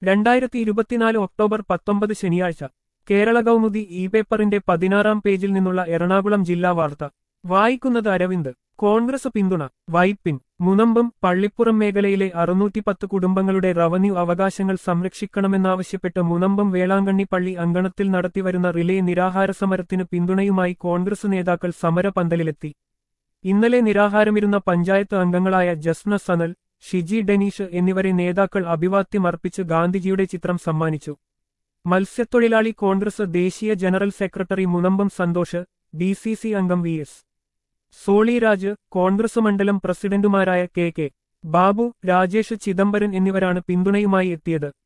2024 October 19 ശനിയാഴ്ച Kerala Kaumudi E പേപ്പറിന്റെ 16-ാം പേജിൽ നിന്നുള്ള എറണാകുളം ജില്ലാ വാർത്ത വായിക്കുന്നത് അരവിന്ദ്. കോൺഗ്രസ് പിന്തുണ വൈപ്പിൻ. മുനമ്പം പള്ളിപ്പുറം മേഖലയിലെ 610 കുടുംബങ്ങളുടെ റവന്യൂ അവകാശങ്ങൾ സംരക്ഷിക്കണമെന്നാവശ്യപ്പെട്ട് മുനമ്പം വേളാങ്കണ്ണി പള്ളി അങ്കണത്തിൽ നടത്തിവരുന്ന റിലേ നിരാഹാര സമരത്തിന് പിന്തുണയുമായി കോൺഗ്രസ് നേതാക്കൾ സമരപന്തലിലെത്തി. ഇന്നലെ നിരാഹാരമിരുന്ന പഞ്ചായത്ത് അംഗങ്ങളായ ജസ്ന സനൽ, ഷിജി ഡെനീഷ് എന്നിവരെ നേതാക്കൾ അഭിവാദ്യം അർപ്പിച്ച് ഗാന്ധിജിയുടെ ചിത്രം സമ്മാനിച്ചു. മത്സ്യത്തൊഴിലാളി കോൺഗ്രസ് ദേശീയ general secretary Munambam Santhosh, DCC അംഗം VS സോളിരാജ്, കോൺഗ്രസ് മണ്ഡലം പ്രസിഡന്റുമാരായ KK ബാബു, രാജേഷ് ചിദംബരൻ എന്നിവരാണ് പിന്തുണയുമായി എത്തിയത്.